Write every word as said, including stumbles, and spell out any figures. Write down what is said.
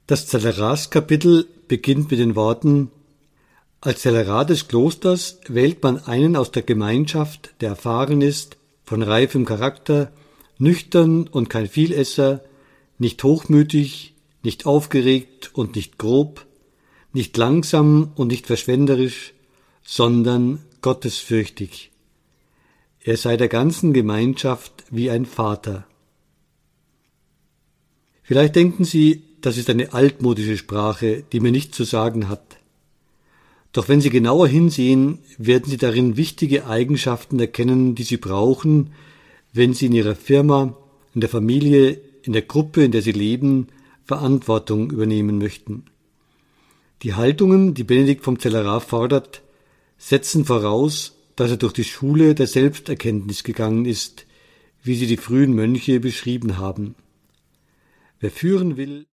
Das Zellerats-Kapitel beginnt mit den Worten: Als Zellerat des Klosters wählt man einen aus der Gemeinschaft, der erfahren ist, von reifem Charakter, nüchtern und kein Vielesser, nicht hochmütig, nicht aufgeregt und nicht grob, nicht langsam und nicht verschwenderisch, sondern gottesfürchtig. Er sei der ganzen Gemeinschaft wie ein Vater. Vielleicht denken Sie, das ist eine altmodische Sprache, die mir nichts zu sagen hat. Doch wenn Sie genauer hinsehen, werden Sie darin wichtige Eigenschaften erkennen, die Sie brauchen, wenn Sie in Ihrer Firma, in der Familie, in der Gruppe, in der Sie leben, Verantwortung übernehmen möchten. Die Haltungen, die Benedikt vom Zellerat fordert, setzen voraus, dass er durch die Schule der Selbsterkenntnis gegangen ist, wie sie die frühen Mönche beschrieben haben. Wer führen will,